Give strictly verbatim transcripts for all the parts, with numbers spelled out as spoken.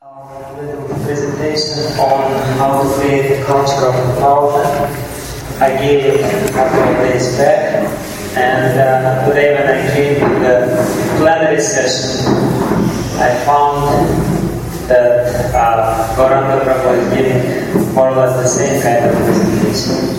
A little presentation on how to create a culture of empowerment. I gave it a couple of days back, and uh, today when I came to the plenary session, I found that uh, Gauranga Prabhu is giving more or less the same kind of presentation.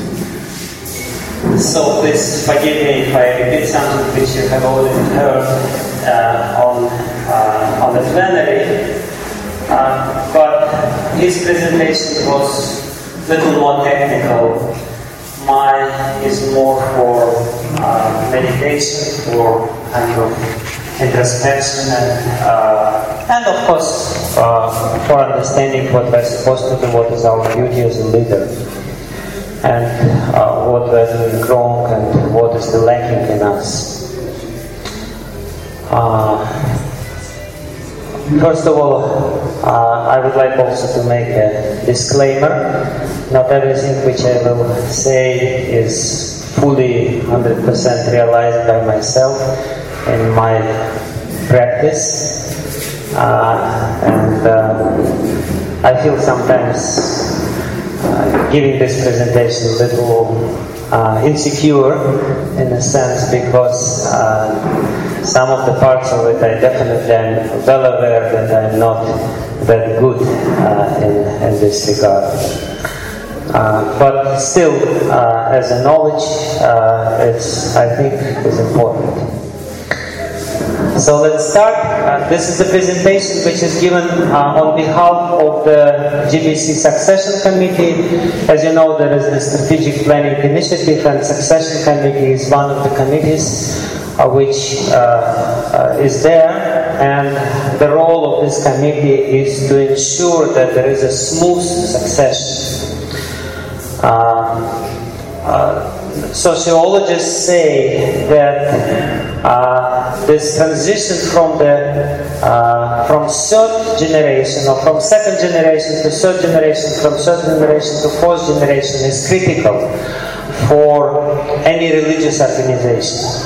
So please forgive me if I repeat something which you have already heard uh, on, uh, on the plenary. Uh, but his presentation was a little more technical. Mine is more for uh, meditation, for kind of introspection, and, uh, and of course uh, for understanding what we're supposed to do, what is our duty as a leader, and uh, what we're doing wrong, and what is the lacking in us. Uh, First of all, uh, I would like also to make a disclaimer. Not everything which I will say is fully one hundred percent realized by myself in my practice. Uh, and uh, I feel sometimes uh, giving this presentation a little uh, insecure in a sense, because uh, some of the parts of it I definitely am well aware that I'm not that good uh, in, in this regard. Uh, but still, uh, as a knowledge, uh, it's, I think, is important. So let's start. Uh, this is a presentation which is given uh, on behalf of the G B C Succession Committee. As you know, there is the Strategic Planning Initiative, and Succession Committee is one of the committees Uh, which uh, uh, is there, and the role of this committee is to ensure that there is a smooth succession. Uh, uh, sociologists say that uh, this transition from the uh, from third generation or from second generation to third generation, from third generation to fourth generation is critical for any religious organization.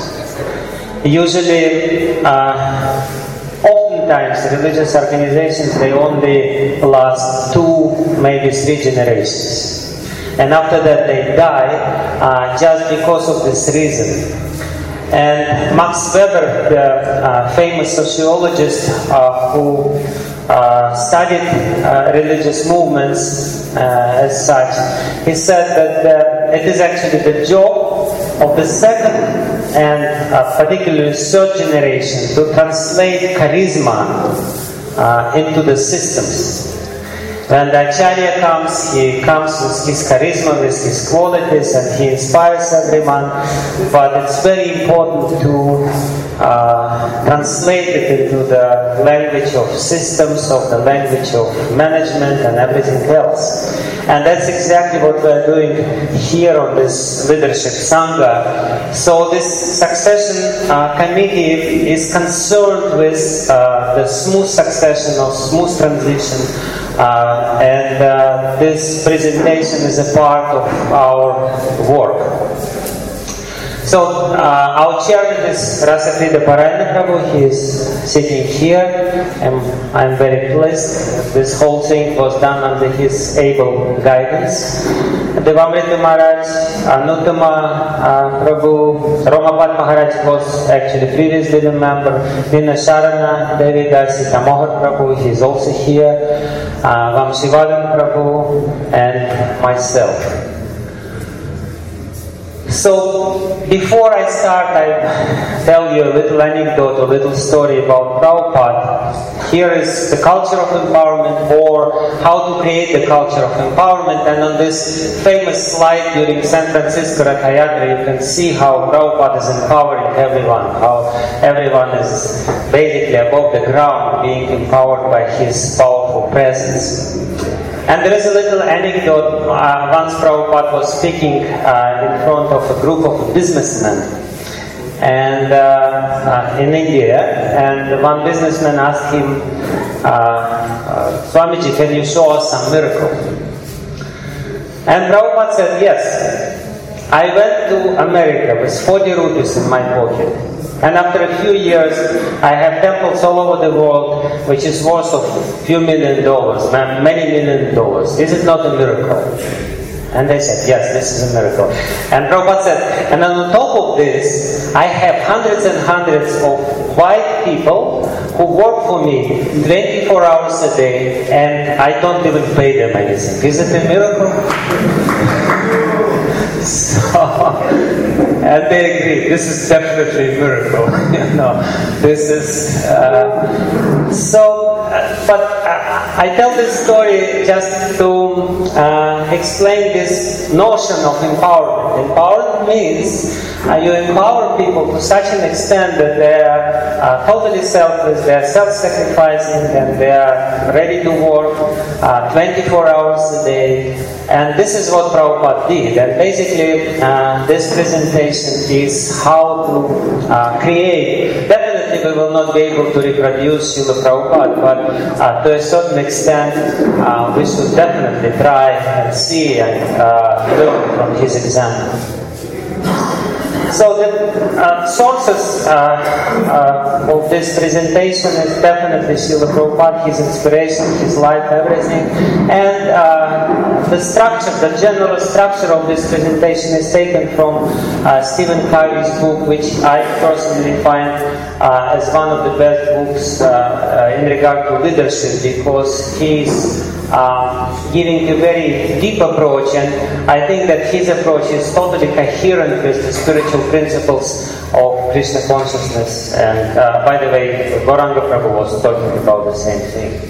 Usually, uh, oftentimes, religious organizations, they only last two, maybe three generations. And after that, they die uh, just because of this reason. And Max Weber, the uh, famous sociologist uh, who uh, studied uh, religious movements uh, as such, he said that uh, it is actually the job of the second and uh, particularly third generation to translate charisma uh, into the systems. When the Acharya comes, he comes with his charisma, with his qualities, and he inspires everyone. But it's very important to uh, translate it into the language of systems, of the language of management, and everything else. And that's exactly what we're doing here on this leadership Sangha. So this succession uh, committee is concerned with uh, the smooth succession or smooth transition. Uh, and uh, this presentation is a part of our work. So uh, our chairman is Rasakhrida Parayana Prabhu. He is sitting here, and I'm very pleased. This whole thing was done under his able guidance. Devamrita Maharaj, Anutama uh, Prabhu, Romapad Maharaj was actually previously the member. Nina Sharana, Devi Dasi Tamohar Prabhu, he is also here. Uh, Vamshivadan Prabhu, and myself. So, before I start, I tell you a little anecdote, a little story about Prabhupada. Here is the culture of empowerment, or how to create the culture of empowerment. And on this famous slide during San Francisco Rathayatra, you can see how Prabhupada is empowering everyone, how everyone is basically above the ground, being empowered by his powerful presence. And there is a little anecdote. Uh, once Prabhupada was speaking uh, in front of a group of businessmen and uh, uh, in India, and one businessman asked him, uh, uh, Swamiji, can you show us some miracle? And Prabhupada said, yes. I went to America with forty rupees in my pocket, And after a few years, I have temples all over the world, which is worth of few million dollars, many million dollars. Is it not a miracle? And they said, yes, this is a miracle. And Prabhupada said, and on top of this, I have hundreds and hundreds of white people who work for me twenty-four hours a day, and I don't even pay them anything. Is it a miracle? So, and they agree, this is definitely a miracle. You know, this is uh, so. Uh, but uh, I tell this story just to uh, explain this notion of empowerment. Empowerment means uh, you empower people to such an extent that they are uh, totally selfless, they are self-sacrificing, and they are ready to work uh, twenty-four hours a day. And this is what Prabhupada did. And basically, uh, this presentation is how to uh, create. Definitely, we will not be able to reproduce Srila Prabhupada, but uh, to a certain extent, uh, we should definitely try and see and uh, learn from his example. So the uh, sources uh, uh, of this presentation is definitely Srila Prabhupada, his inspiration, his life, everything. And uh, the structure, the general structure of this presentation is taken from uh, Stephen Covey's book, which I personally find uh, as one of the best books uh, uh, in regard to leadership, because he's Uh, giving a very deep approach, and I think that his approach is totally coherent with the spiritual principles of Krishna consciousness. And uh, by the way, Gauranga Prabhu was talking about the same thing.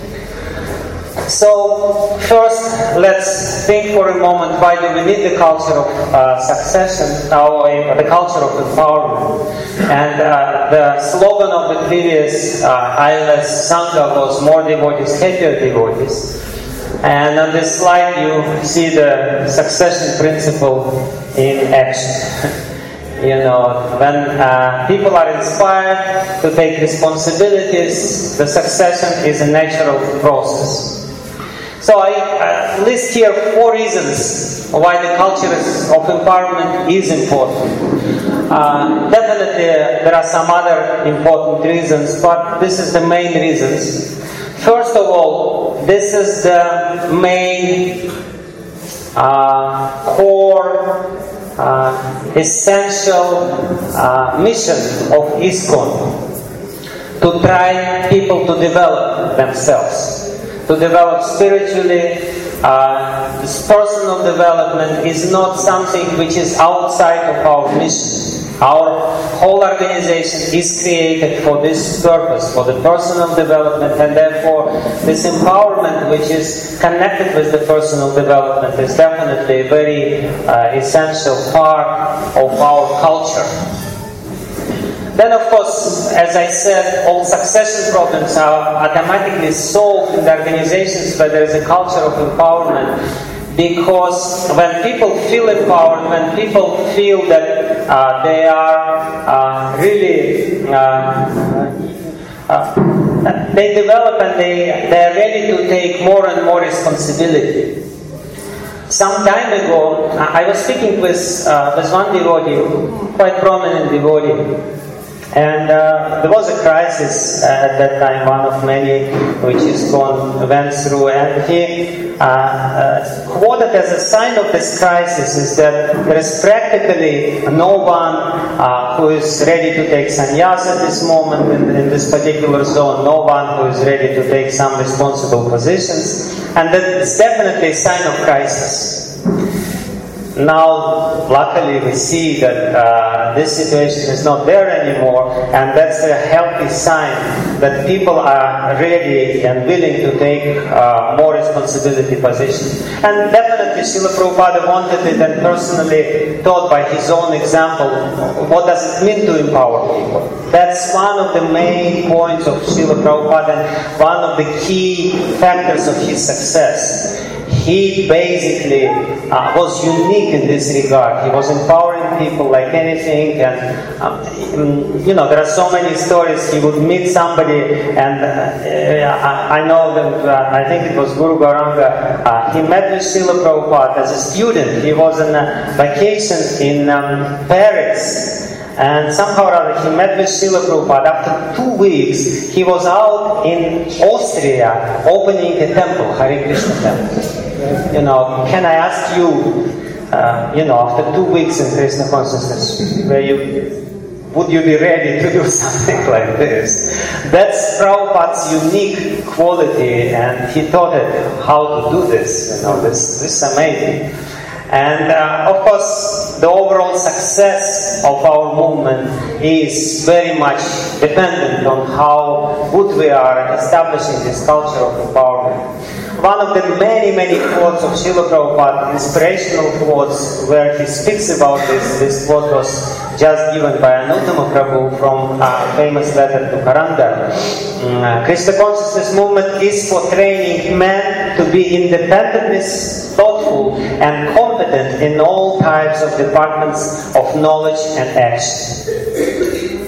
So, first, let's think for a moment, why do we need the culture of uh, succession, or uh, the culture of empowerment? And uh, the slogan of the previous uh, I L S Sangha was more devotees, happier devotees. And on this slide you see the succession principle in action. You know, when uh, people are inspired to take responsibilities, the succession is a natural process. So I uh, list here four reasons why the culture of empowerment is important. Uh, definitely uh, there are some other important reasons, but this is the main reasons. First of all, this is the main uh, core, uh, essential uh, mission of ISKCON, to try people to develop themselves. To develop spiritually. Uh, this personal development is not something which is outside of our mission. Our whole organization is created for this purpose, for the personal development, and therefore this empowerment which is connected with the personal development is definitely a very uh, essential part of our culture. Then, of course, as I said, all succession problems are automatically solved in the organizations where there is a culture of empowerment. Because when people feel empowered, when people feel that uh, they are uh, really, uh, uh, they develop and they, they are ready to take more and more responsibility. Some time ago, I was speaking with, uh, with one devotee, quite prominent devotee. And uh, there was a crisis uh, at that time, one of many which ISKCON went through, and he uh, uh, quoted as a sign of this crisis is that there is practically no one uh, who is ready to take sannyas at this moment in, in this particular zone, no one who is ready to take some responsible positions, and that is definitely a sign of crisis. Now, luckily, we see that uh, this situation is not there anymore, and that's a healthy sign that people are ready and willing to take uh, more responsibility positions. And definitely, Srila Prabhupada wanted it and personally taught by his own example what does it mean to empower people. That's one of the main points of Srila Prabhupada and one of the key factors of his success. He basically uh, was unique in this regard. He was empowering people like anything, and um, you know, there are so many stories. He would meet somebody, and uh, I, I know that uh, I think it was Guru Gauranga. Uh, he met with Srila Prabhupada as a student. He was on a vacation in um, Paris. And somehow or other he met with Srila Prabhupada. After two weeks, he was out in Austria opening a temple, Hare Krishna temple. You know, can I ask you, uh, you know, after two weeks in Krishna consciousness, where you would you be ready to do something like this? That's Prabhupada's unique quality, and he taught it how to do this. You know, this, this is amazing. And uh, of course, the overall success of our movement is very much dependent on how good we are at establishing this culture of empowerment. One of the many, many quotes of Srila Prabhupada, inspirational quotes, where he speaks about this, this quote was just given by Anuttama Prabhu from a famous letter to Karandar. Mm, Krishna consciousness movement is for training men to be independently thoughtful and competent in all types of departments of knowledge and action.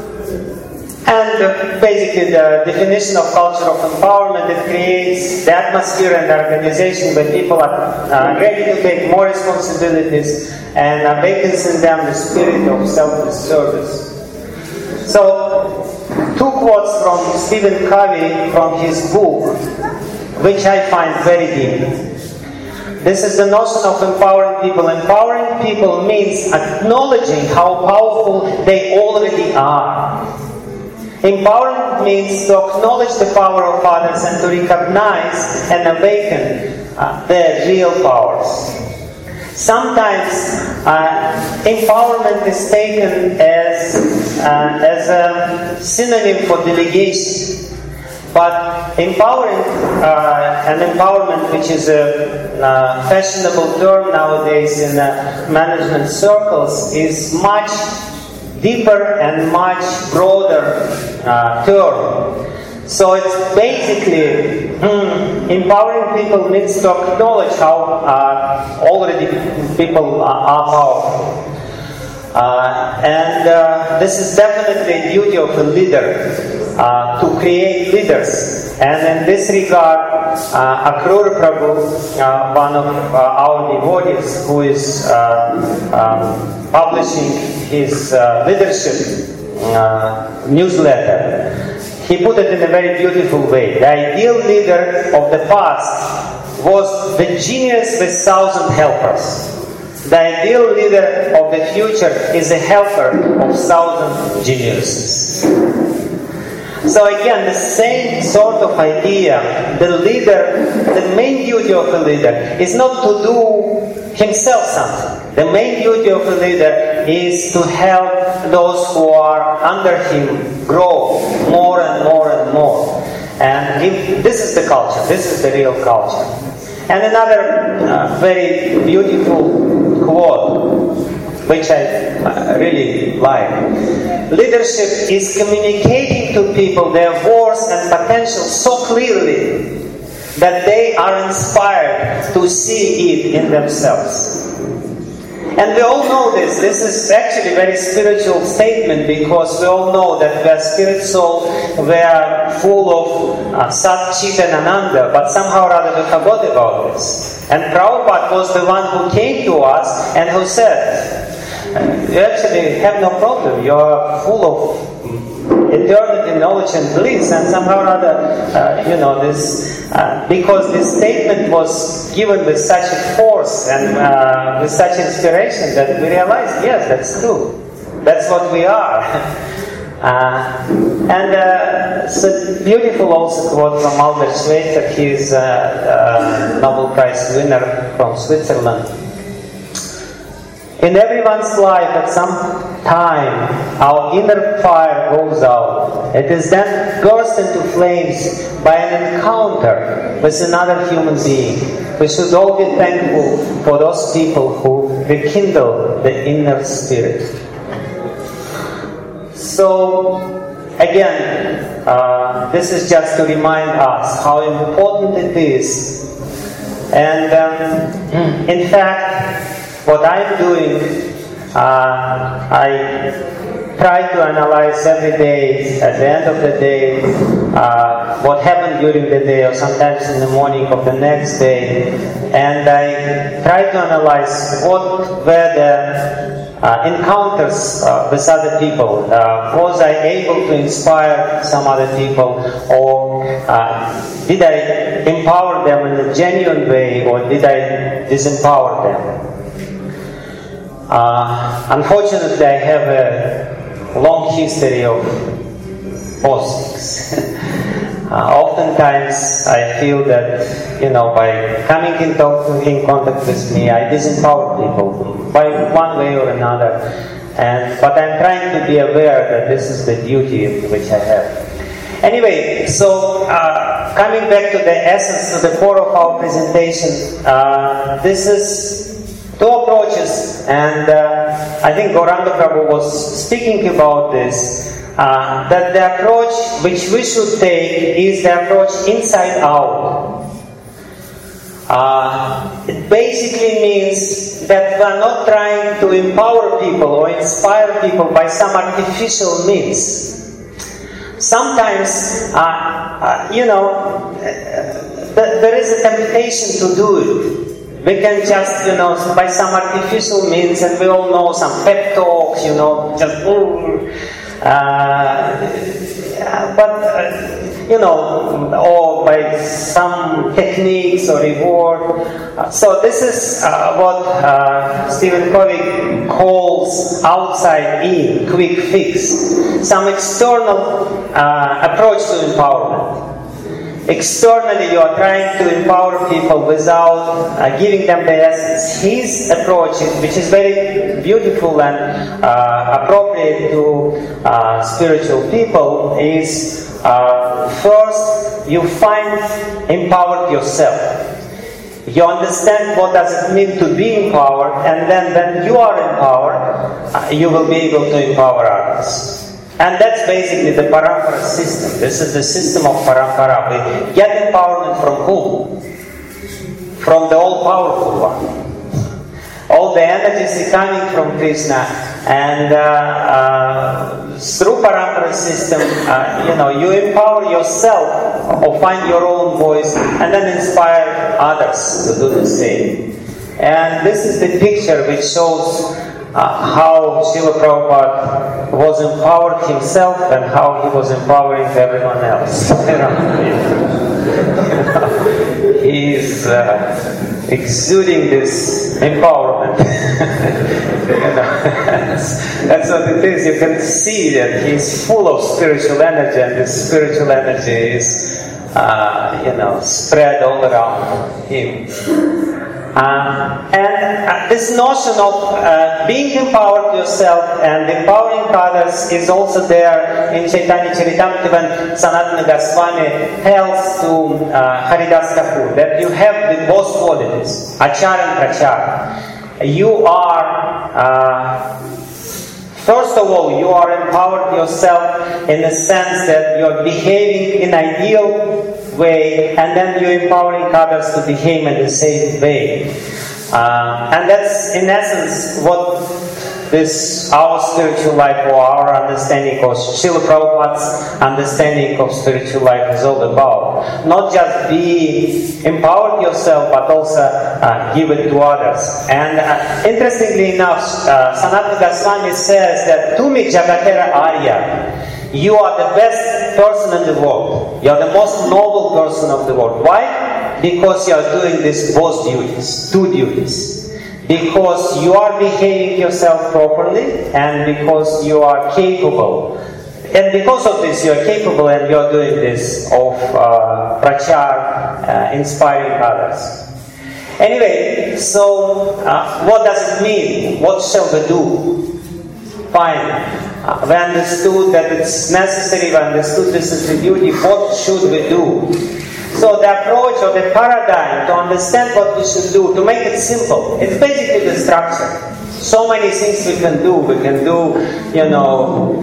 And uh, basically the definition of culture of empowerment, it creates the atmosphere and the organization where people are uh, ready to take more responsibilities and awakens in them the spirit of selfless service. So, two quotes from Stephen Covey from his book, which I find very deep. This is the notion of empowering people. Empowering people means acknowledging how powerful they already are. Empowerment means to acknowledge the power of others and to recognize and awaken uh, their real powers. Sometimes uh, empowerment is taken as, uh, as a synonym for delegation. But empowering uh, and empowerment, which is a uh, fashionable term nowadays in uh, management circles, is much deeper and much broader uh, term. So it's basically hmm, empowering people means to acknowledge how uh, already people are, are powerful. Uh, and uh, this is definitely the duty of a leader, uh, to create leaders. And in this regard, uh, Akrura Prabhu, uh, one of uh, our devotees who is uh, um, publishing his uh, leadership uh, newsletter, he put it in a very beautiful way. The ideal leader of the past was the genius with thousand helpers. The ideal leader of the future is a helper of thousand geniuses. So again, the same sort of idea. The leader, the main duty of a leader is not to do himself something. The main duty of a leader is to help those who are under him grow more and more and more. And if, this is the culture. This is the real culture. And another uh, very beautiful quote, which I uh, really like. Leadership is communicating to people their worth and potential so clearly that they are inspired to see it in themselves. And we all know this. This is actually a very spiritual statement, because we all know that we are spirit soul, we are full of uh, Sat, Chit and Ananda, but somehow or other we forgot about this. And Prabhupada was the one who came to us and who said, you actually have no problem, you are full of eternity, knowledge and bliss, and somehow or other, uh, you know, this, uh, because this statement was given with such a force and uh, with such inspiration that we realized, yes, that's true. That's what we are. uh, and uh, so beautiful also quote from Albert Schweitzer, he is a, a Nobel Prize winner from Switzerland. In everyone's life, at some time, our inner fire goes out. It is then burst into flames by an encounter with another human being. We should all be thankful for those people who rekindle the inner spirit. So, again, uh, this is just to remind us how important it is. And um, in fact, what I'm doing, uh, I try to analyze every day, at the end of the day, uh, what happened during the day, or sometimes in the morning of the next day. And I try to analyze what were the uh, encounters uh, with other people? Uh, was I able to inspire some other people, or uh, did I empower them in a genuine way, or did I disempower them? Uh, unfortunately, I have a long history of both things. Uh, oftentimes, I feel that, you know, by coming in, talk, in contact with me, I disempower people by one way or another. And but I'm trying to be aware that this is the duty which I have. Anyway, so uh, coming back to the essence, to the core of our presentation, uh, this is two approaches, and uh, I think Gauranga Prabhu was speaking about this. Uh, that the approach which we should take is the approach inside out. Uh, it basically means that we are not trying to empower people or inspire people by some artificial means. Sometimes, uh, uh, you know, th- there is a temptation to do it. We can just, you know, by some artificial means, and we all know some pep talks, you know, just... Uh, Uh, but, uh, you know, or by some techniques or reward. Uh, so this is uh, what uh, Stephen Covey calls outside in, quick fix. Some external uh, approach to empowerment. Externally, you are trying to empower people without uh, giving them the essence. His approach, which is very beautiful and uh, appropriate to uh, spiritual people, is uh, first you find empowered yourself. You understand what does it mean to be empowered, and then when you are empowered, uh, you will be able to empower others. And that's basically the parampara system. This is the system of parampara. We get empowerment from whom? From the all-powerful one. All the energies are coming from Krishna, and uh, uh, through parampara system, uh, you know, you empower yourself or find your own voice, and then inspire others to do the same. And this is the picture which shows Uh, how Srila Prabhupada was empowered himself and how he was empowering everyone else. He is uh, exuding this empowerment. You know, that's, that's what it is. You can see that he's full of spiritual energy, and this spiritual energy is, uh, you know, spread all around him. Um, and uh, this notion of uh, being empowered yourself and empowering others is also there in Chaitanya Charitamrita when Sanatana Goswami tells to uh, Haridas Thakur that you have the both qualities, achar and prachar. You are, uh, first of all, you are empowered yourself in the sense that you are behaving in ideal way, and then you're empowering others to behave in the same way. Uh, and that's in essence what this our spiritual life or our understanding of Srila Prabhupada's understanding of spiritual life is all about. Not just be empowered yourself, but also uh, give it to others. And uh, interestingly enough, uh, Sanatana Goswami says that Tumi Jagatera Arya. You are the best person in the world. You are the most noble person of the world. Why? Because you are doing these both duties, two duties. Because you are behaving yourself properly, and because you are capable. And because of this, you are capable, and you are doing this of uh, prachar, uh, inspiring others. Anyway, so uh, what does it mean? What shall we do? Fine. Uh, we understood that it's necessary, we understood this is the duty, what should we do? So the approach or the paradigm to understand what we should do, to make it simple, it's basically the structure. So many things we can do. We can do, you know,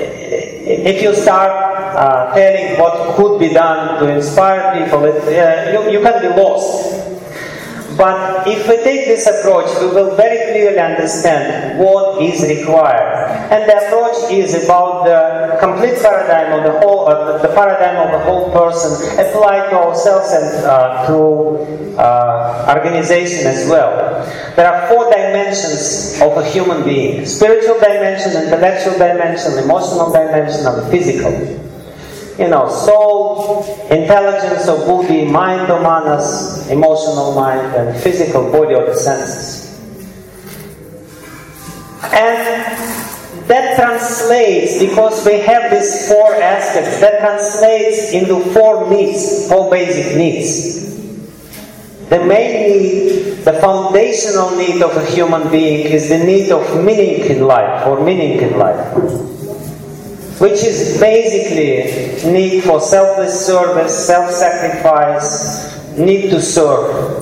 if you start uh, telling what could be done to inspire people, it, uh, you, you can be lost. But if we take this approach, we will very clearly understand what is required. And the approach is about the complete paradigm of the whole, uh, the paradigm of the whole person applied to ourselves and uh, to uh, organization as well. There are four dimensions of a human being: spiritual dimension, intellectual dimension, emotional dimension, and physical. You know, soul, intelligence or buddhi, mind or manas, emotional mind, and physical body or the senses. And that translates, because we have these four aspects, that translates into four needs, four basic needs. The main need, the foundational need of a human being is the need of meaning in life, or meaning in life, which is basically need for selfless service, self-sacrifice, need to serve.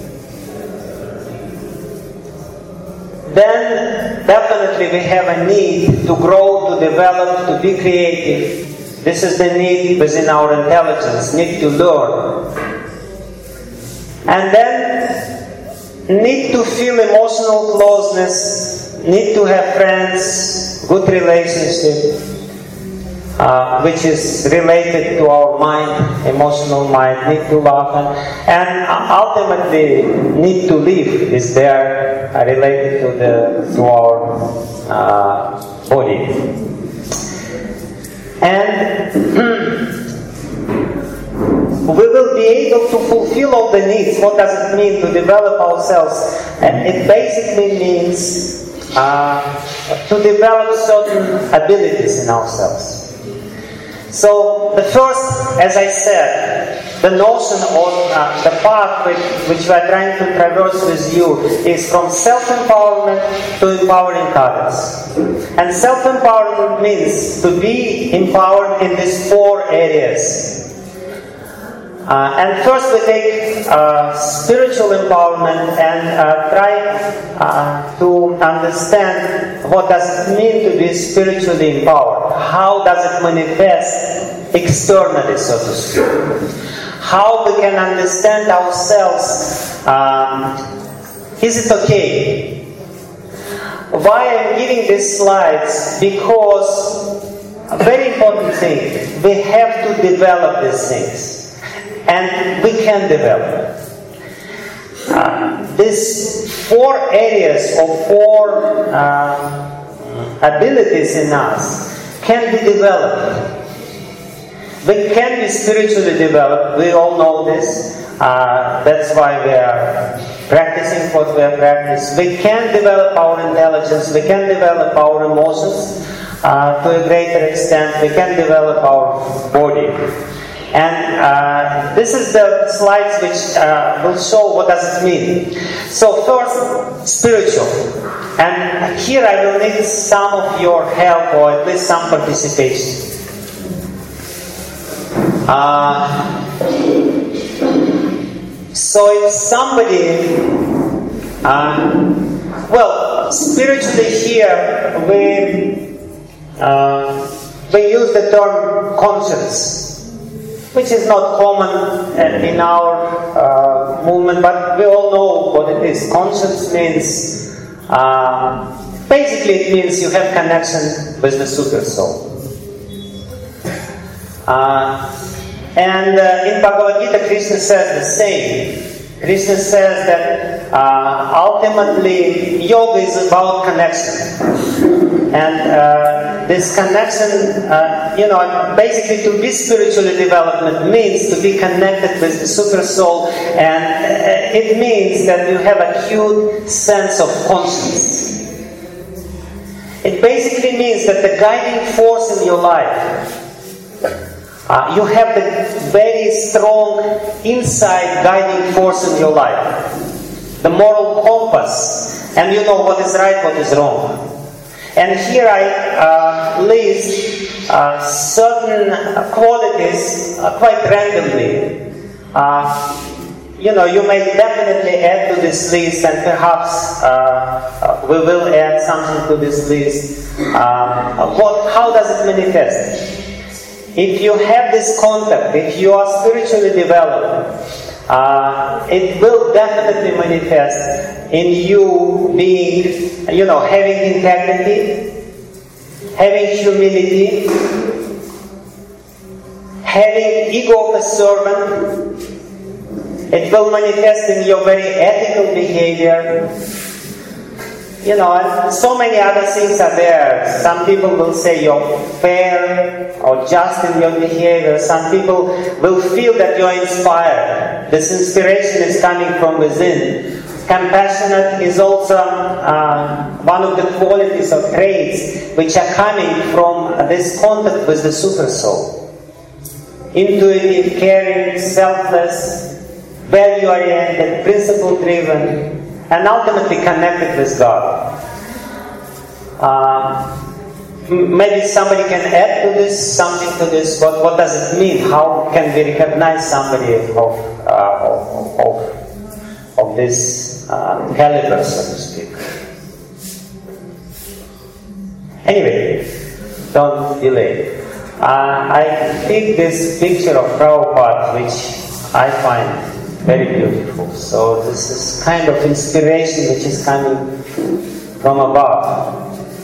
Then definitely we have a need to grow, to develop, to be creative. This is the need within our intelligence, need to learn. And then need to feel emotional closeness, need to have friends, good relationship, uh, which is related to our mind, emotional mind, need to love, and, and ultimately need to live is there, uh, related to the to our uh, body. And we will be able to fulfill all the needs. What does it mean to develop ourselves? And it basically means uh, to develop certain abilities in ourselves. So the first, as I said, the notion or uh, the path which, which we are trying to traverse with you is from self-empowerment to empowering others. And self-empowerment means to be empowered in these four areas. Uh, and first we take uh, spiritual empowerment and uh, try uh, to understand what does it mean to be spiritually empowered. How does it manifest externally, so to speak? How we can understand ourselves. Um, is it okay? Why I'm giving these slides? Because a very important thing, we have to develop these things. And we can develop it. Uh, these four areas or four uh, abilities in us can be developed. We can be spiritually developed. We all know this. Uh, that's why we are practicing what we are practicing. We can develop our intelligence. We can develop our emotions uh, to a greater extent. We can develop our body. And uh, this is the slides which uh, will show what does it mean. So first, spiritual. And here I will need some of your help, or at least some participation. Uh, so if somebody, uh, well, spiritually here we uh, we use the term conscience, which is not common in our uh, movement, but we all know what it is. Conscience means, uh, basically it means you have connection with the super soul. Uh, and uh, in Bhagavad Gita, Krishna says the same. Krishna says that uh, ultimately yoga is about connection. And uh, this connection, uh, you know, basically to be spiritually developed means to be connected with the super soul, and uh, it means that you have a acute sense of conscience. It basically means that the guiding force in your life, uh, you have the very strong inside guiding force in your life, the moral compass, and you know what is right, what is wrong. And here I uh, list uh, certain qualities uh, quite randomly. Uh, you know, you may definitely add to this list, and perhaps uh, we will add something to this list. Uh, what, how does it manifest? If you have this contact, if you are spiritually developed, uh, uh, it will definitely manifest in you being, you know, having integrity, having humility, having ego of a servant. It will manifest in your very ethical behavior. You know, and so many other things are there. Some people will say you're fair or just in your behavior. Some people will feel that you're inspired. This inspiration is coming from within. Compassionate is also uh, one of the qualities or traits which are coming from this contact with the super soul. Intuitive, caring, selfless, value-oriented, principle-driven, and ultimately connected with God. Uh, maybe somebody can add to this, something to this. What, what does it mean? How can we recognize somebody of, uh, of, of, of this uh, caliber, so to speak? Anyway, don't delay. Uh, I picked this picture of Prabhupada, which I find very beautiful. So this is kind of inspiration which is coming from above.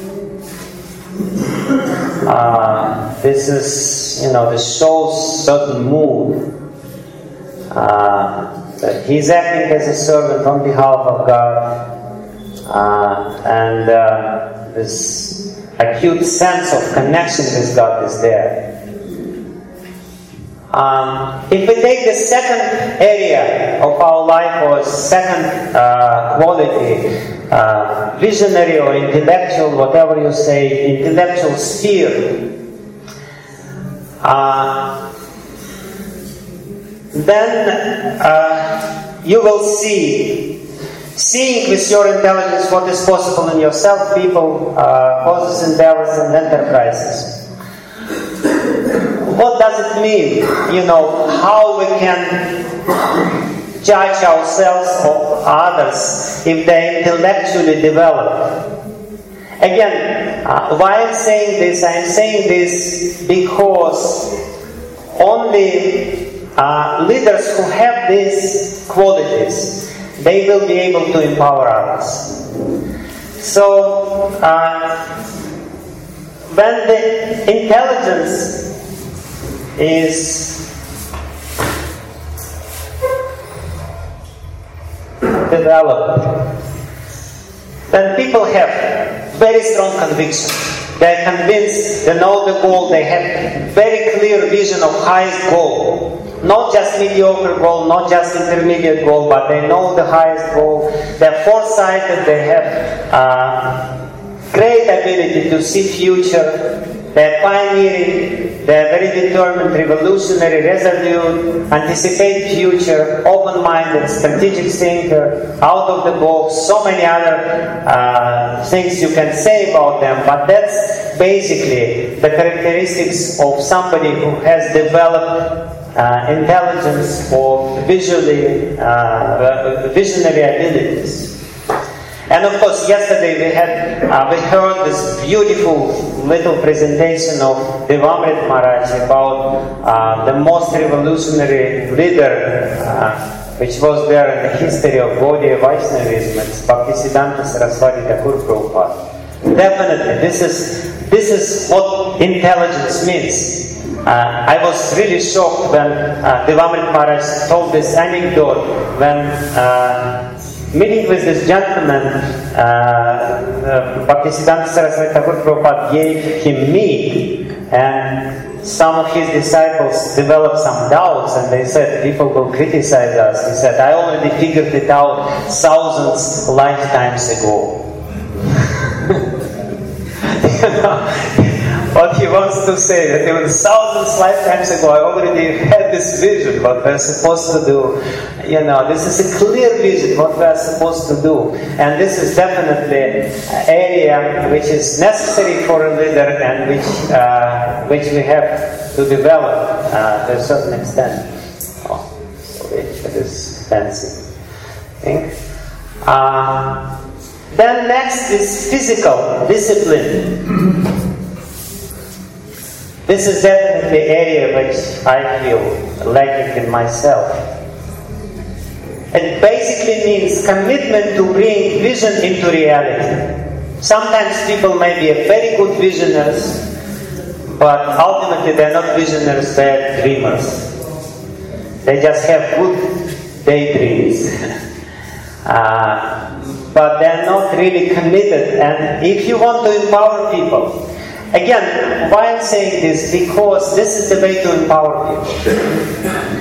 Uh, this is, you know, this shows certain mood. Uh, that he's acting as a servant on behalf of God, uh, and uh, this acute sense of connection with God is there. Um, if we take the second area of our life, or second uh, quality, uh, visionary or intellectual, whatever you say, intellectual sphere, uh, then uh, you will see, seeing with your intelligence what is possible in yourself, people, uh, causes, endeavors, and enterprises. What does it mean? You know, how we can judge ourselves or others if they intellectually develop. Again, uh, why I'm saying this? I'm saying this because only uh, leaders who have these qualities, they will be able to empower others. So, uh, when the intelligence is developed, then people have very strong conviction. They are convinced, they know the goal, they have very clear vision of highest goal. Not just mediocre goal, not just intermediate goal, but they know the highest goal. They are foresighted, they have uh, great ability to see future. They are pioneering, they are very determined, revolutionary, resolute, anticipate future, open-minded, strategic thinker, out of the box, so many other uh, things you can say about them, but that's basically the characteristics of somebody who has developed uh, intelligence or visually, uh, visionary abilities. And of course, yesterday we had uh, we heard this beautiful little presentation of Devamrit Maharaj about uh, the most revolutionary leader uh, which was there in the history of Gaudiya Vaishnavism. It's Bhaktisiddhanta Saraswati Thakur Prabhupada. Definitely, this is this is what intelligence means. Uh, I was really shocked when uh, Devamrit Maharaj told this anecdote when. Uh, Meeting with this gentleman, uh, uh, Bhaktisiddhanta Saraswati Thakur Prabhupada gave him meat, and some of his disciples developed some doubts, and they said, people will criticize us. He said, I already figured it out thousands lifetimes ago. You know? What he wants to say, that even thousands lifetimes ago I already had this vision, what we're supposed to do. You know, this is a clear vision, what we're supposed to do. And this is definitely an area which is necessary for a leader and which uh, which we have to develop uh, to a certain extent. Oh, sorry, it is fancy thing. Uh, then next is physical discipline. This is definitely an area which I feel lacking in myself. It basically means commitment to bring vision into reality. Sometimes people may be very good visionaries, but ultimately they're not visionaries, they're dreamers. They just have good daydreams. uh, but they're not really committed. And if you want to empower people, again, why I'm saying this? Because this is the way to empower people.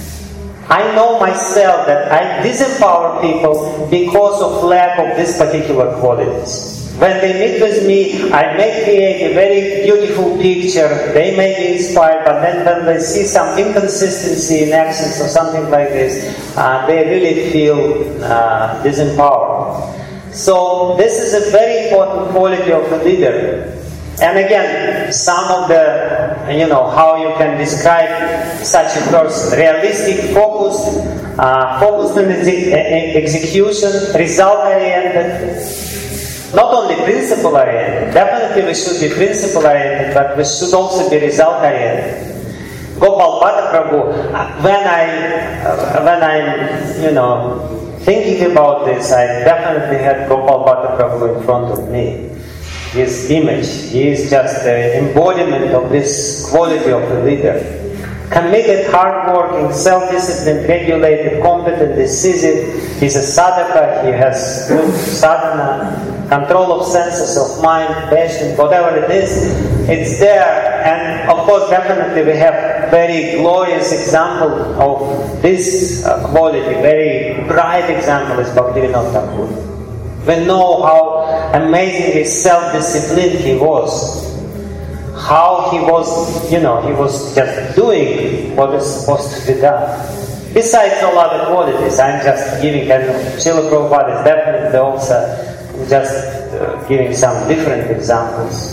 I know myself that I disempower people because of lack of these particular qualities. When they meet with me, I may create a very beautiful picture, they may be inspired, but then when they see some inconsistency in actions or something like this, uh, they really feel uh, disempowered. So this is a very important quality of a leader. And again, some of the, you know, how you can describe such a person: realistic, focused, uh, focused on exe- execution, result-oriented, not only principle-oriented. Definitely we should be principle-oriented, but we should also be result-oriented. Gopal Bhatta Prabhu, when I, uh, when I'm, you know, thinking about this, I definitely had Gopal Bhatta Prabhu in front of me. His image, he is just the embodiment of this quality of a leader. Committed, hardworking, self-disciplined, regulated, competent, decisive. He's a sadhaka, he has good sadhana, control of senses of mind, passion, whatever it is, it's there. And of course, definitely we have very glorious example of this uh, quality, very bright example is Bhaktivinoda Thakur. We know how amazingly self-disciplined he was. How he was, you know, he was just doing what is supposed to be done. Besides all other qualities, I'm just giving, and Srila Prabhupada is definitely also just uh, giving some different examples.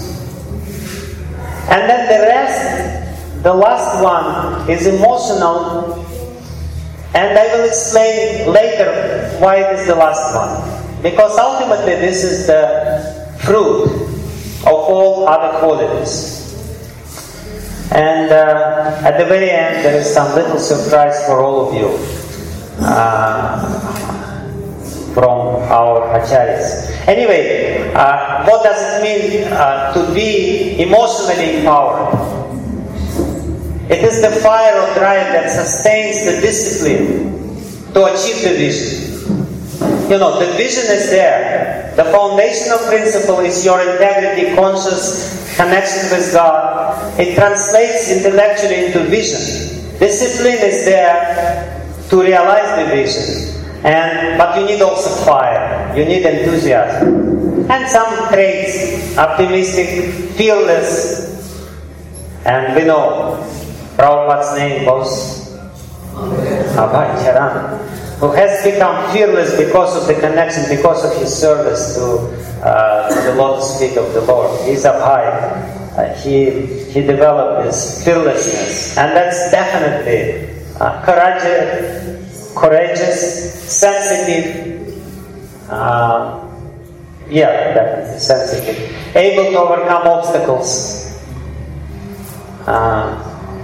And then the rest, the last one is emotional, and I will explain later why it is the last one. Because ultimately this is the fruit of all other qualities. And uh, at the very end there is some little surprise for all of you uh, from our acharyas. Anyway, uh, what does it mean uh, to be emotionally empowered? It is the fire or drive that sustains the discipline to achieve the vision. You know, the vision is there. The foundational principle is your integrity, conscious connection with God. It translates intellectually into vision. Discipline is there to realize the vision. And but you need also fire. You need enthusiasm. And some traits: optimistic, fearless. And we know Prabhupada's name was Abhay Charan, who has become fearless because of the connection, because of his service to, uh, to the lotus feet of the Lord. He's up high. Uh, he, he developed this fearlessness. And that's definitely uh, courageous, courageous, sensitive, uh, yeah, definitely sensitive, able to overcome obstacles. Uh,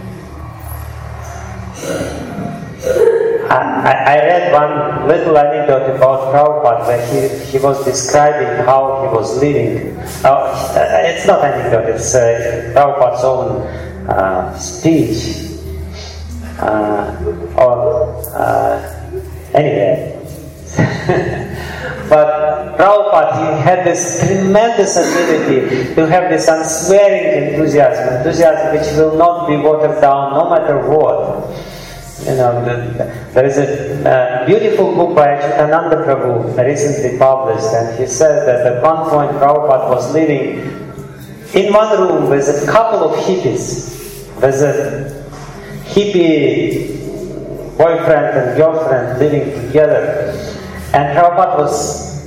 I, I read one little anecdote about Prabhupada where he, he was describing how he was living. Oh, it's not anecdote, it's uh, Prabhupada's own uh, speech. Uh, or, uh, anyway. But Prabhupada, he had this tremendous ability to have this unswearing enthusiasm, enthusiasm which will not be watered down no matter what. You know, the, there is a uh, beautiful book by Achyutananda Prabhu recently published, and he said that at one point Prabhupada was living in one room with a couple of hippies. There's a hippie boyfriend and girlfriend living together, and Prabhupada was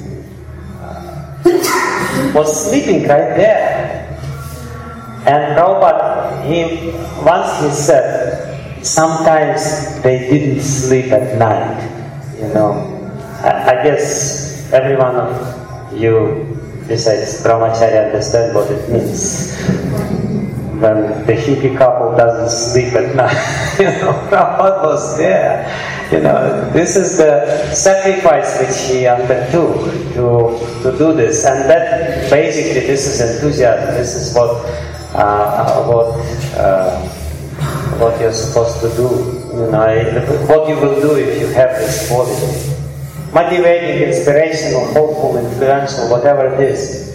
was sleeping right there. And Prabhupada, he once he said, sometimes they didn't sleep at night, you know. I, I guess every one of you, besides Brahmacharya, understand what it means. when the hippie couple doesn't sleep at night. You know, Prabhupada was there. You know, this is the sacrifice which he undertook to to do this, and that basically this is enthusiasm. This is what uh, what uh, what you're supposed to do. You know, what you will do if you have this quality. Motivating, inspirational, hopeful, influential, whatever it is.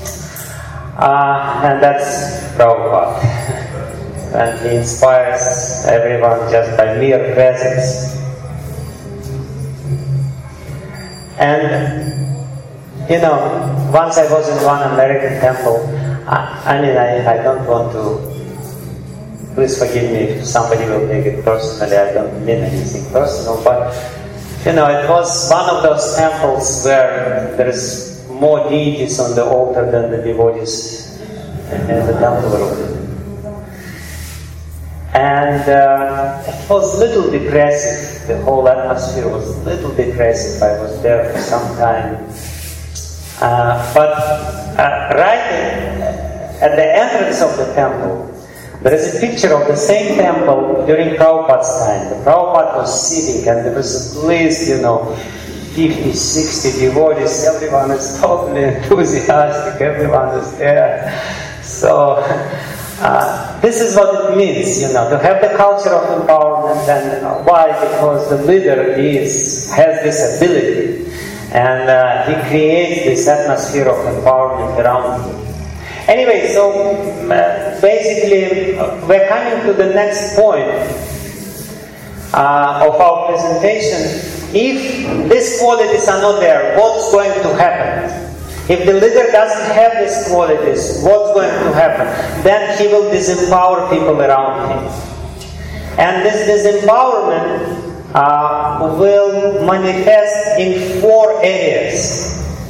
Uh, and that's Prabhupada. And he inspires everyone just by mere presence. And, you know, once I was in one American temple, I, I mean, I, I don't want to, please forgive me if somebody will take it personally, I don't mean anything personal, but, you know, it was one of those temples where there's more deities on the altar than the devotees in the temple room. And uh, it was a little depressive. The whole atmosphere was a little depressive. I was there for some time. Uh, but uh, right at the entrance of the temple, there is a picture of the same temple during Prabhupada's time. The Prabhupada was sitting and there was at least, you know, fifty, sixty devotees. Everyone is totally enthusiastic. Everyone is there. So, uh, this is what it means, you know, to have the culture of empowerment. And uh, why? Because the leader is has this ability. And uh, he creates this atmosphere of empowerment around him. Anyway, so uh, basically uh, we're coming to the next point uh, of our presentation. If these qualities are not there, what's going to happen? If the leader doesn't have these qualities, what's going to happen? Then he will disempower people around him. And this disempowerment uh, will manifest in four areas.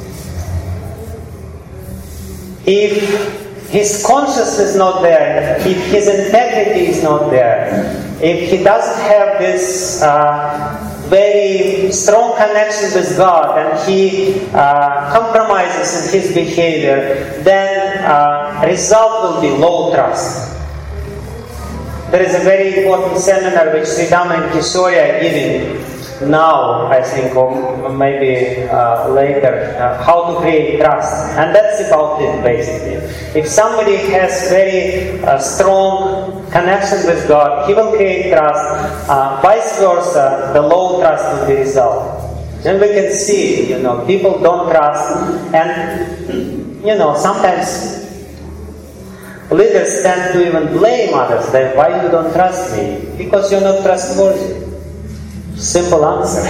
If his consciousness is not there, if his integrity is not there, if he doesn't have this uh, very strong connection with God and he uh, compromises in his behavior, then uh, result will be low trust. There is a very important seminar which Sridham and Kishori are giving now, I think, or maybe uh, later, uh, how to create trust. And that's about it, basically. If somebody has very uh, strong connection with God, he will create trust. Uh, vice versa, the low trust will be resolved. And we can see, you know, people don't trust. And, you know, sometimes leaders tend to even blame others. They, why you don't trust me? Because you're not trustworthy. Simple answer.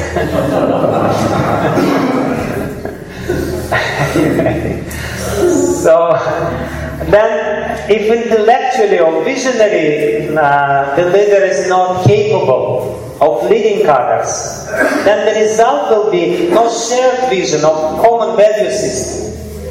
So, then, if intellectually or visionary uh, the leader is not capable of leading others, then the result will be no shared vision of common value system.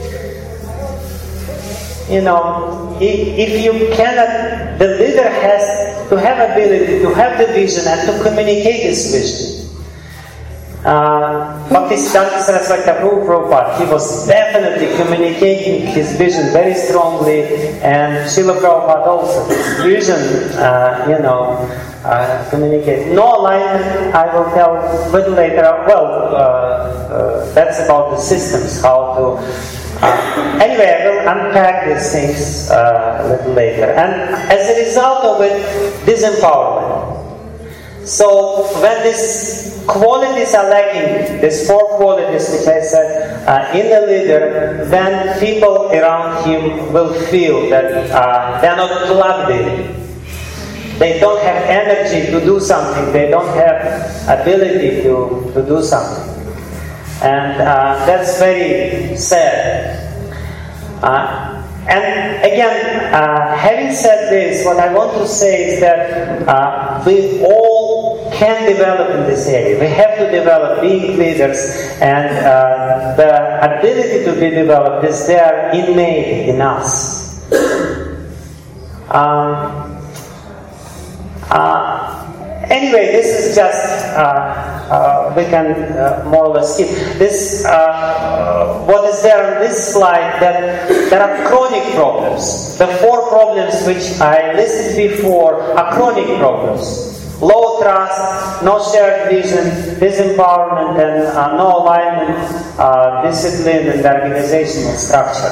You know, if you cannot, the leader has to have ability to have the vision and to communicate his vision. Uh, Bhaktisiddhanta Saraswati Prabhupada, he was definitely communicating his vision very strongly, and Srila Prabhupada also. His vision, uh, you know, uh, communicate. No alignment, I will tell a little later. Well, uh, uh, that's about the systems, how to. Uh, anyway, I will unpack these things uh, a little later. And as a result of it, disempowerment. So when these qualities are lacking, these four qualities which I said uh, in the leader, then people around him will feel that uh, they are not plugged in. They don't have energy to do something. They don't have ability to, to do something. And uh, that's very sad. Uh, and again, uh, having said this, what I want to say is that uh, we all can develop in this area. We have to develop being leaders, and uh, the ability to be developed is there innate in us. Um, uh, Anyway, this is just, uh, uh, we can uh, more or less skip. This, uh, what is there on this slide, that there are chronic problems. The four problems which I listed before are chronic problems. Low trust, no shared vision, disempowerment, and uh, no alignment, uh, discipline, and organizational structure.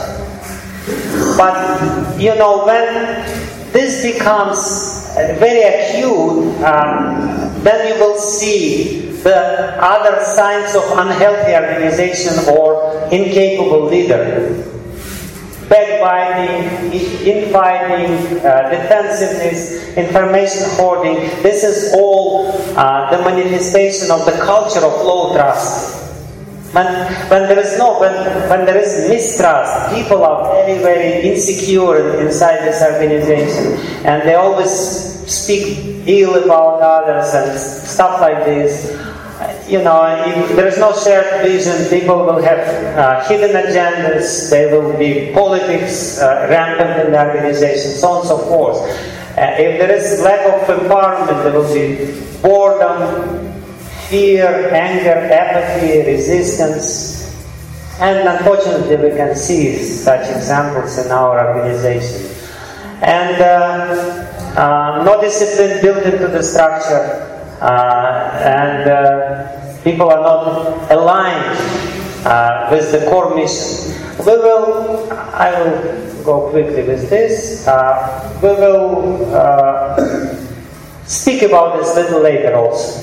But, you know, when this becomes very acute, um, then you will see the other signs of unhealthy organization or incapable leader. Backbiting, infighting, uh, defensiveness, information hoarding. This is all uh, the manifestation of the culture of low trust. When, when there is no, when, when there is mistrust, people are very, very insecure inside this organization, and they always speak ill about others and stuff like this. You know, if there is no shared vision, people will have uh, hidden agendas, there will be politics uh, rampant in the organization, so on and so forth. Uh, if there is lack of empowerment, there will be boredom, fear, anger, apathy, resistance. And unfortunately, we can see such examples in our organization. And uh, uh, no discipline built into the structure. Uh, and uh, people are not aligned uh, with the core mission. We will, I will go quickly with this. Uh, we will uh, speak about this a little later also.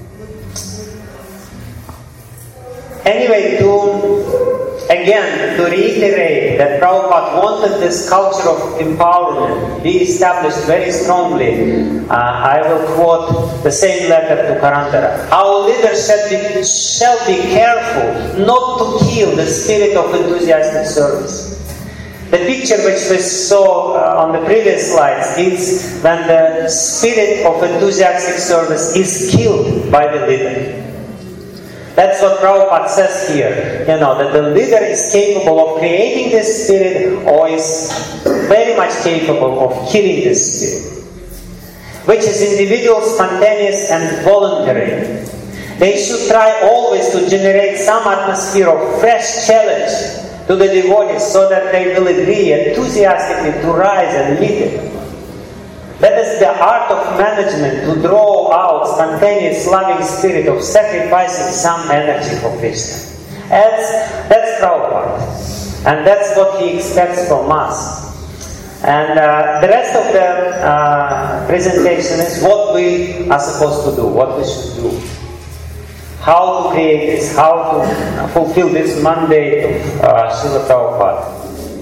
Anyway, to again, to reiterate that Prabhupada wanted this culture of empowerment be established very strongly, uh, I will quote the same letter to Karantara. Our leaders shall be, shall be careful not to kill the spirit of enthusiastic service. The picture which we saw uh, on the previous slides is when the spirit of enthusiastic service is killed by the leader. That's what Prabhupada says here. You know, that the leader is capable of creating this spirit or is very much capable of killing this spirit, which is individual, spontaneous, and voluntary. They should try always to generate some atmosphere of fresh challenge to the devotees so that they will agree enthusiastically to rise and lead it. That is the art of management, to draw out spontaneous loving spirit of sacrificing some energy for Krishna. That's, that's Prabhupada. And that's what he expects from us. And uh, the rest of the uh, presentation is what we are supposed to do, what we should do. How to create this, how to fulfill this mandate of uh, Srila Prabhupada.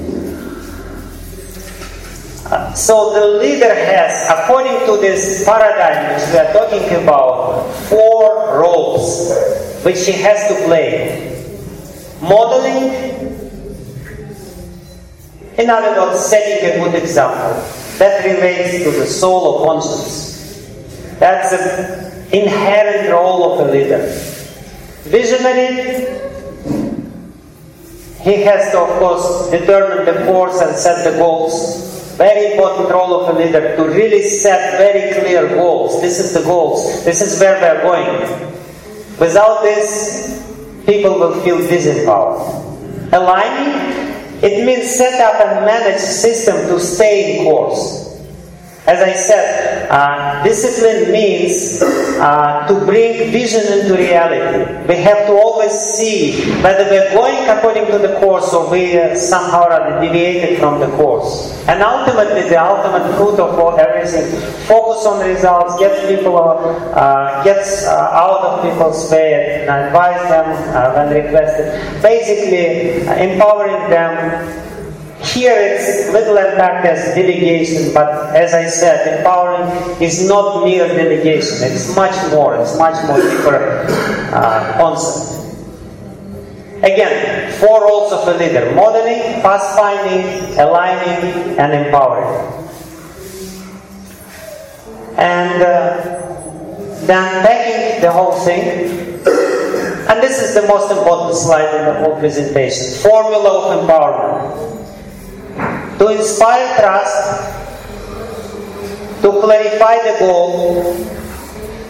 So the leader has, according to this paradigm which we are talking about, four roles which he has to play. Modeling, in other words, setting a good example. That relates to the soul of conscience. That's an inherent role of a leader. Visionary, he has to, of course, determine the course and set the goals. Very important role of a leader, to really set very clear goals. This is the goals. This is where we are going. Without this, people will feel disempowered. Aligning, it means set up and manage system to stay in course. As I said, uh, discipline means uh, to bring vision into reality. We have to always see whether we're going according to the course or we uh, somehow are deviated from the course. And ultimately, the ultimate fruit of all, everything, focus on results, get people, uh, gets uh, out of people's way, and advise them uh, when requested. Basically, uh, empowering them. Here it's little impact as delegation, but as I said, empowering is not mere delegation. It's much more. It's much more deeper uh, concept. Again, four roles of a leader: modeling, pathfinding, aligning, and empowering. And uh, then backing the whole thing. And this is the most important slide in the whole presentation: formula of empowerment. To inspire trust, to clarify the goal,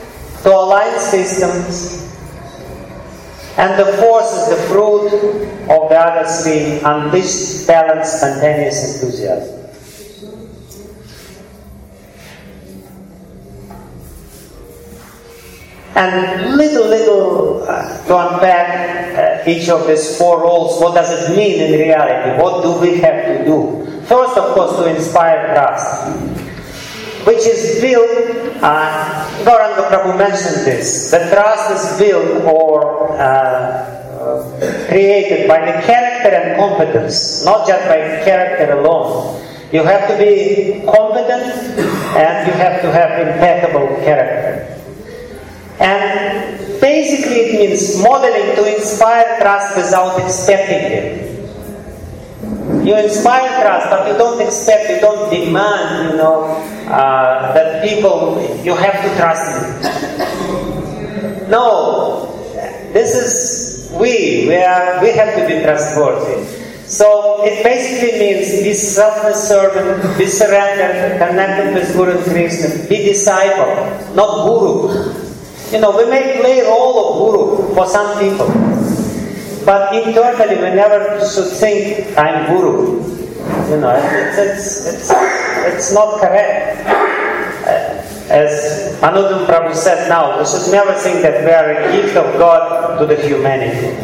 to align systems. And the fourth is the fruit of the other three: unleashed, balanced, spontaneous enthusiasm. And little, little uh, to unpack uh, each of these four roles. What does it mean in reality? What do we have to do? First, of course, to inspire trust, which is built, uh, Gauranga Prabhu mentioned this, the trust is built or uh, uh, created by the character and competence, not just by character alone. You have to be competent and you have to have impeccable character. And basically it means modeling to inspire trust without expecting it. You inspire trust, but you don't expect, you don't demand, you know, uh, that people, you have to trust me. No, this is we, we, are, we have to be trustworthy. So it basically means be selfless servant, be surrendered, connected with Guru and Krishna, be disciple, not Guru. You know, we may play role of Guru for some people. But internally, we never should think, I'm Guru. You know, it's, it's, it's, it's not correct. As Anudam Prabhu said now, we should never think that we are a gift of God to the humanity.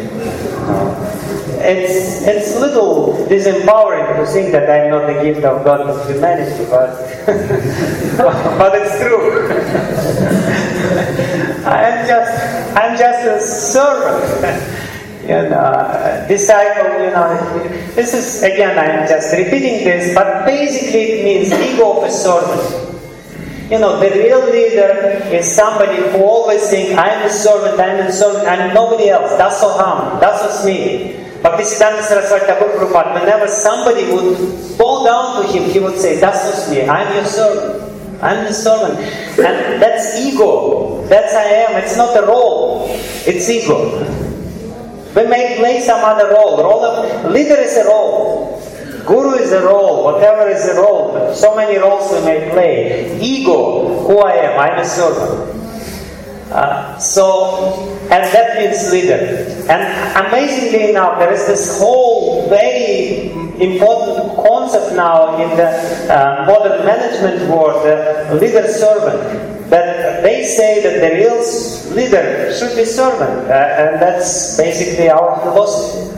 It's it's a little disempowering to think that I'm not the gift of God to humanity, but, but it's true. I'm just, I'm just a servant. You know, disciple, you know, this is, again, I'm just repeating this, but basically it means ego of a servant. You know, the real leader is somebody who always thinks, I'm a servant, I'm a servant, I'm nobody else, that's Soham, that's me. Bhaktisiddhanta Saraswati Thakur Prabhupada, whenever somebody would fall down to him, he would say, that's me, I'm your servant, I'm the servant. And that's ego, that's I am, it's not a role, it's ego. We may play some other role. Role of leader is a role. Guru is a role. Whatever is a role. But so many roles we may play. Ego. Who I am. I'm a servant. Uh, so, and that means leader. And amazingly now, there is this whole very important concept now in the uh, modern management world, the leader-servant. That they say that the real leader should be servant, uh, and that's basically our philosophy.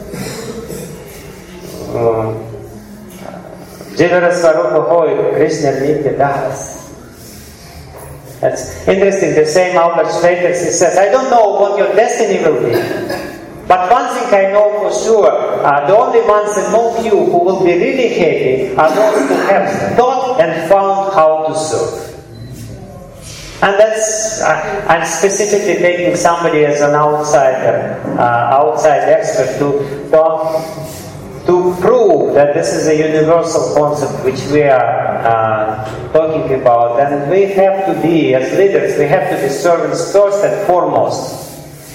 Jivara Swarupa Hoy, Krishna Nitya Das. That's interesting. The same Albert Schweitzer says, I don't know what your destiny will be, but one thing I know for sure, uh, the only ones among you who will be really happy are those who have thought and found how to serve. And that's, uh, I'm specifically taking somebody as an outsider, uh, outside expert to talk, to prove that this is a universal concept which we are uh, talking about. And we have to be, as leaders, we have to be servants first and foremost.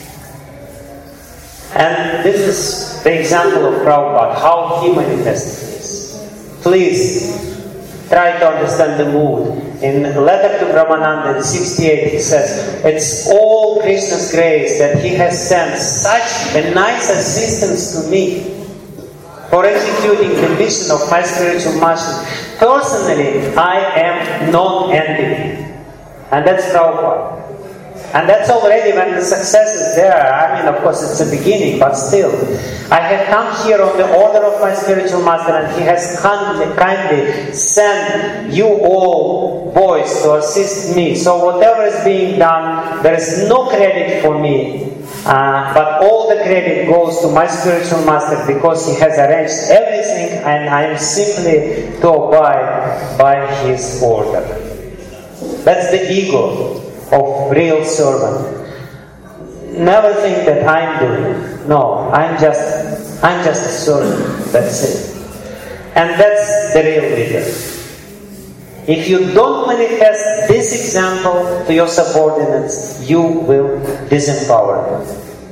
And this is the example of Prabhupada, how he manifested this. Please try to understand the mood. In letter to Brahmananda in sixty-eight, he says, it's all Krishna's grace that he has sent such a nice assistance to me for executing the mission of my spiritual master. Personally, I am non-entity. And that's Prabhupada. And that's already when the success is there. I mean, of course, it's the beginning, but still. I have come here on the order of my spiritual master, and he has kindly, kindly sent you all boys to assist me. So whatever is being done, there is no credit for me. Uh, but all the credit goes to my spiritual master because he has arranged everything, and I am simply to abide by his order. That's the ego of real servant. Never think that I'm doing. No, I'm just I'm just a servant. That's it. And that's the real leader. If you don't manifest this example to your subordinates, you will disempower them.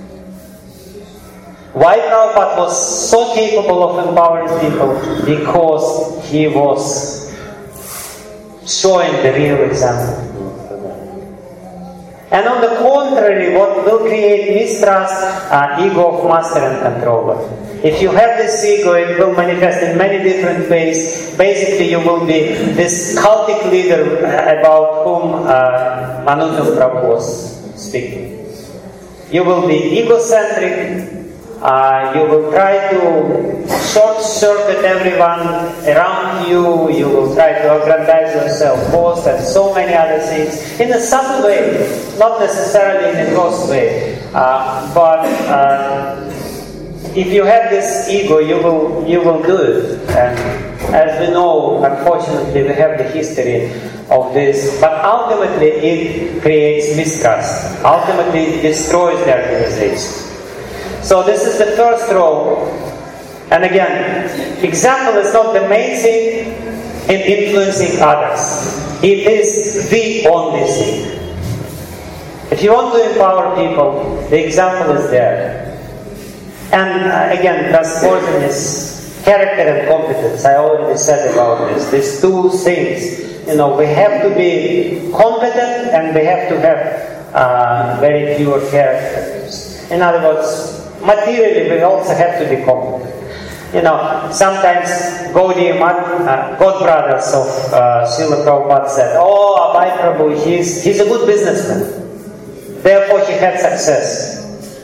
Why Prabhupada was so capable of empowering people? Because he was showing the real example. And on the contrary, what will create mistrust? Uh, ego of master and controller. If you have this ego, it will manifest in many different ways. Basically, you will be this cultic leader about whom uh, Anuttam Prabhu was speaking. You will be egocentric. Uh, you will try to short-circuit everyone around you. You will try to aggrandize yourself, boast, and so many other things in a subtle way, not necessarily in a gross way. Uh, but uh, if you have this ego, you will you will do it. And as we know, unfortunately, we have the history of this. But ultimately, it creates mistrust. Ultimately, it destroys the organization. So this is the first role. And again, example is not the main thing in influencing others. It is the only thing. If you want to empower people, the example is there. And uh, again, trustworthiness, character and competence. I already said about this. These two things. You know, we have to be competent and we have to have uh, very pure characters. In other words, materially, we also have to be competent. You know, sometimes Gaudiya uh, God brothers of uh, Srila Prabhupada said, "Oh, Abhay Prabhu, he's, he's a good businessman. Therefore, he had success."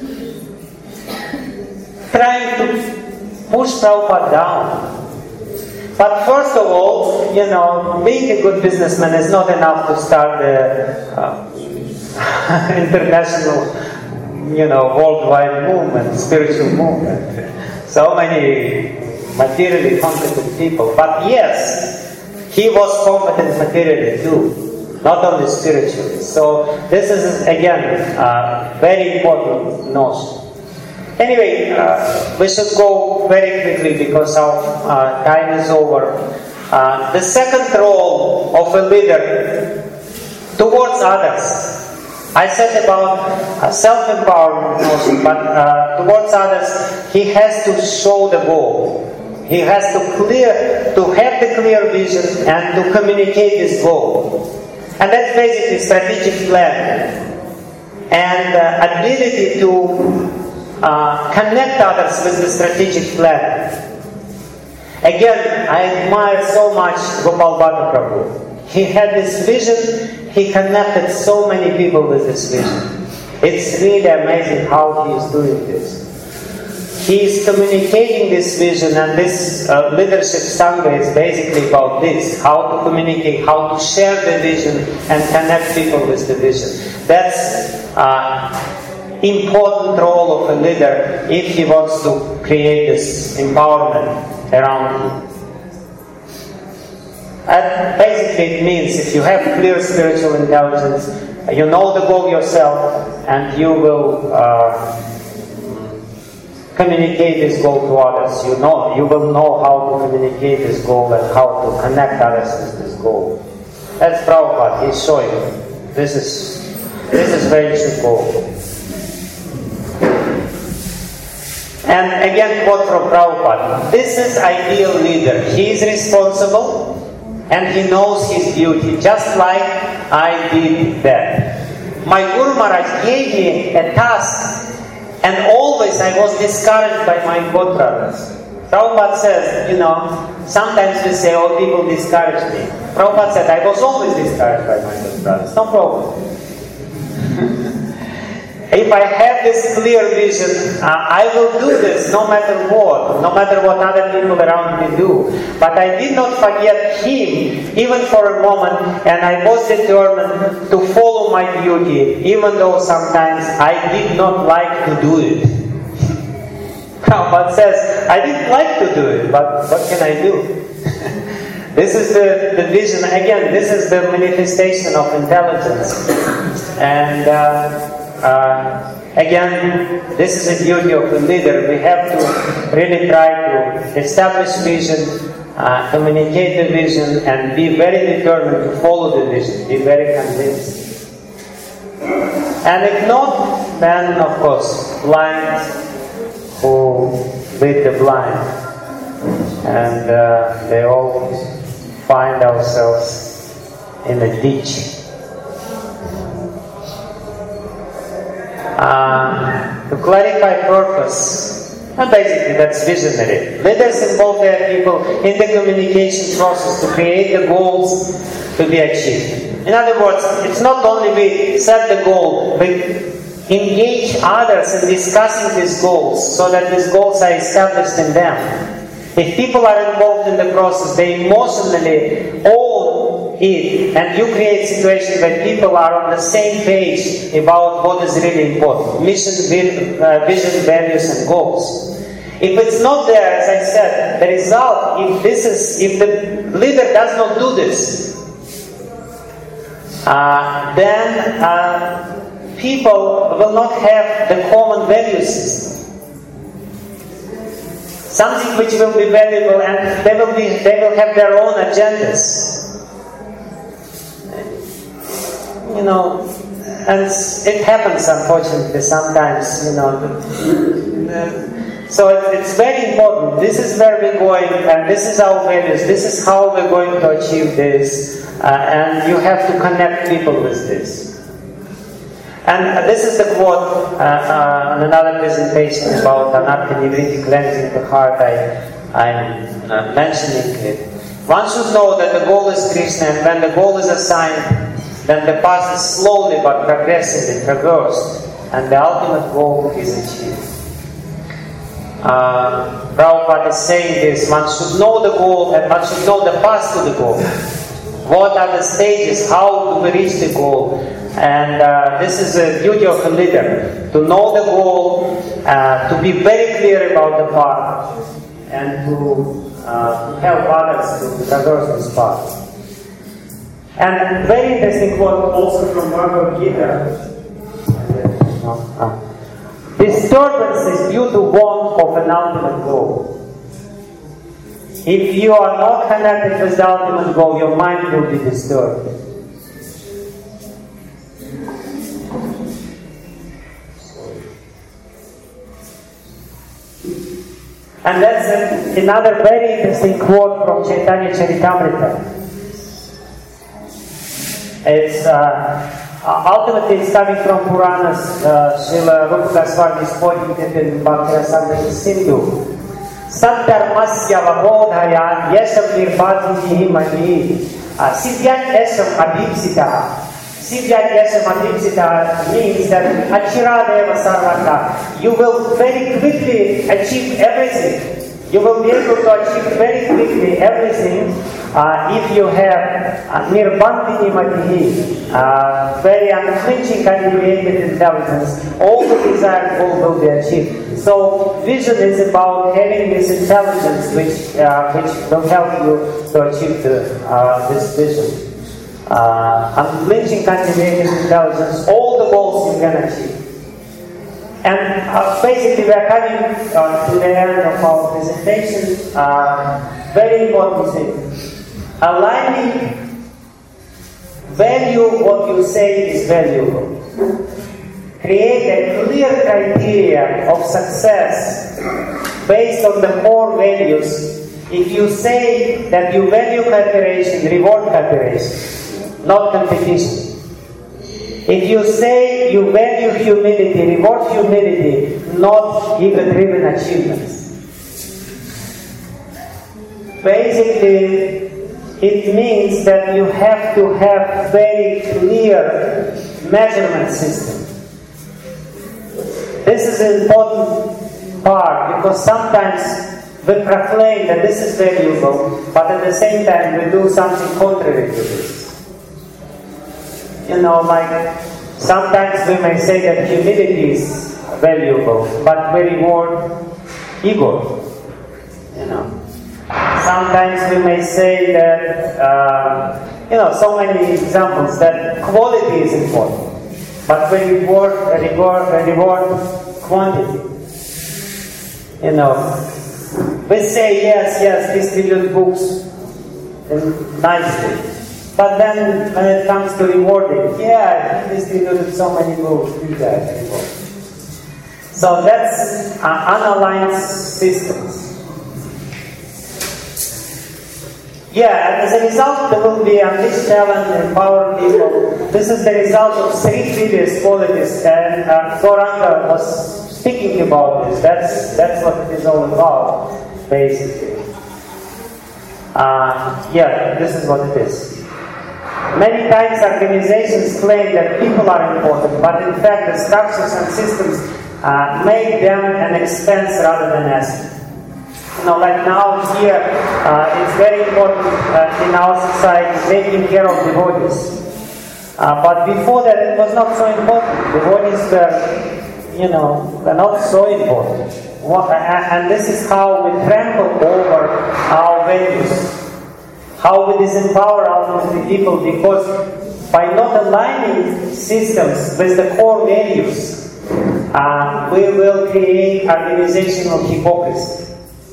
Trying to push Prabhupada down. But first of all, you know, being a good businessman is not enough to start the uh, international, you know, worldwide movement, spiritual movement. So many materially competent people. But yes, he was competent materially too, not only spiritually. So this is, again, a very important notion. Anyway, uh, we should go very quickly because our uh, time is over. Uh, the second role of a leader towards others. I said about uh, self-empowerment notion, but uh, towards others, he has to show the goal. He has to clear, to have the clear vision and to communicate this goal. And that's basically strategic plan and uh, ability to Uh, connect others with the strategic plan. Again, I admire so much Gopal Bhatta Prabhu. He had this vision, he connected so many people with this vision. It's really amazing how he is doing this. He is communicating this vision, and this uh, leadership sangha is basically about this: how to communicate, how to share the vision and connect people with the vision. That's uh, important role of a leader if he wants to create this empowerment around him. And basically it means if you have clear spiritual intelligence, you know the goal yourself, and you will uh, communicate this goal to others. You know, you will know how to communicate this goal and how to connect others with this goal. That's Prabhupada. He's showing. This is this is where you should go. And again, quote from Prabhupada. This is ideal leader. He is responsible and he knows his duty, just like I did that. My Guru Maharaj gave me a task, and always I was discouraged by my God brothers. Prabhupada says, you know, sometimes we say, oh, people discourage me. Prabhupada said, I was always discouraged by my God brothers. No problem. If I have this clear vision, uh, I will do this no matter what, no matter what other people around me do. But I did not forget him, even for a moment, and I was determined to follow my duty, even though sometimes I did not like to do it. Prabhupada says, I didn't like to do it, but what can I do? This is the, the vision. Again, this is the manifestation of intelligence. And uh, Uh, again, this is a duty of the leader. We have to really try to establish vision, uh, communicate the vision, and be very determined to follow the vision, be very convinced. And if not, then of course, blind who lead the blind. And uh, they all find ourselves in a ditch. uh, to clarify purpose. And basically, that's visionary. Leaders involve their people in the communication process to create the goals to be achieved. In other words, it's not only we set the goal, but engage others in discussing these goals so that these goals are established in them. If people are involved in the process, they emotionally own it, and you create situations where people are on the same page about what is really important: mission, vision, values, and goals. If it's not there, as I said, the result, if this is, if the leader does not do this, uh, then uh, people will not have the common value system. Something which will be valuable, and they will be, they will have their own agendas. You know, and it happens, unfortunately, sometimes. You know. So it's very important. This is where we're going, and this is our values. This is how we're going to achieve this, uh, and you have to connect people with this. And this is the quote uh, uh, on another presentation about anarcho-nevriti cleansing the heart. I, I'm uh, mentioning it. One should know that the goal is Krishna, and when the goal is assigned, then the path is slowly but progressively traversed, and the ultimate goal is achieved. Uh, Prabhupada is saying this: one should know the goal, and one should know the path to the goal. What are the stages? How do we reach the goal? And uh, this is the beauty of a leader, to know the goal, uh, to be very clear about the path, and to, uh, to help others to traverse this path. And very interesting quote also from Bhagavad Gita. Disturbance is due to want of an ultimate goal. If you are not connected with the ultimate goal, your mind will be disturbed. And that's a, another very interesting quote from Chaitanya Charitamrita. It's uh, ultimately it's coming from Puranas. uh, Srila Rupa Goswami is quoting it in Bhakti-rasamrita Sindhu. Saddharmasya vabodhaya yesam nirbhatihi mani siddhyat esam adhipsita. Siddhyat esam adhipsita means that achiradeva sarvata. You will very quickly achieve everything. You will be able to achieve very quickly everything uh, if you have nirbandhini matihi, uh, very unflinching cultivated intelligence. All the desired goal will be achieved. So vision is about having this intelligence which uh, which will help you to achieve the, uh, this vision. Uh, unflinching cultivated intelligence, all the goals you can achieve. And uh, basically we are coming uh, to the end of our presentation. Uh, very important thing. Aligning value, what you say is valuable. Create a clear criteria of success based on the core values. If you say that you value cooperation, reward cooperation, not competition. If you say you value humility, reward humility, not ego-driven achievements. Basically, it means that you have to have very clear measurement system. This is an important part because sometimes we proclaim that this is valuable, but at the same time we do something contrary to this. You know, like sometimes we may say that humility is valuable, but we reward ego. You know, sometimes we may say that uh, you know, so many examples that quality is important, but we reward reward reward quantity. You know, we say yes, yes, distribute books nicely. But then, when it comes to rewarding, yeah, he distributed so many books, do that reward. So that's uh, unaligned systems. Yeah, and as a result, there will be unleashed talent, empower people. This is the result of three previous qualities, and uh, Goranga was speaking about this. That's that's what it is all about, basically. Uh, yeah, this is what it is. Many times organizations claim that people are important, but in fact the structures and systems uh, make them an expense rather than asset. You know, like now here, uh, it's very important uh, in our society taking care of devotees. Uh, but before that, it was not so important. Devotees were, you know, were not so important. What, and this is how we trample over our values. How we disempower ultimately people, because by not aligning systems with the core values, uh, we will create organizational hypocrisy.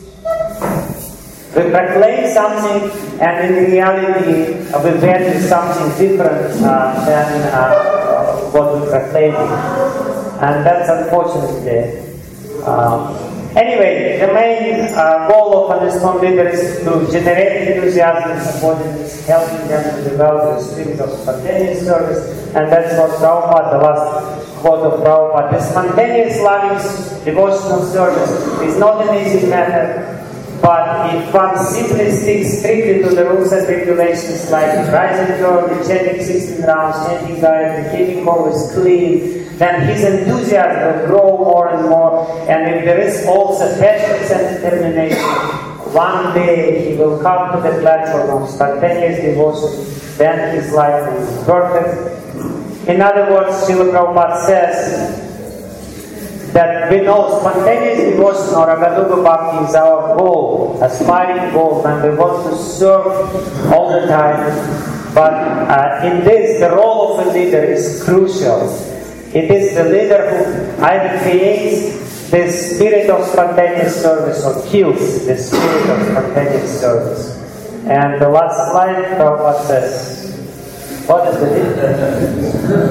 We proclaim something, and in reality, uh, we value something different uh, than uh, what we proclaim. And that's unfortunately. Uh, Anyway, the main uh, goal of an ISKCON leader is to generate enthusiasm, supporting, helping them to develop the spirit of spontaneous service, and that's what Prabhupada, the last quote of Prabhupada, the spontaneous loving devotional service is not an easy matter, but if one simply sticks strictly to the rules and regulations like rising early, chanting sixteen rounds, chanting diet, keeping always clean, then his enthusiasm will grow more and more, and if there is also patience and determination, one day he will come to the platform of spontaneous devotion, then his life will be perfect. In other words, Srila Prabhupada says that we know spontaneous devotion or Agaduga Bhakti is our goal, aspiring goal, and we want to serve all the time. But uh, in this, the role of a leader is crucial. It is the leader who either creates the spirit of spontaneous service or kills the spirit of spontaneous service. And the last slide, Prabhupada says, what is the difference?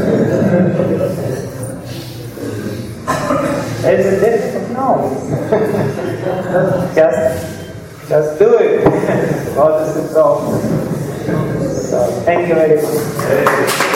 Is it difficult? No. just, just do it. What is the problem? So, thank you very much.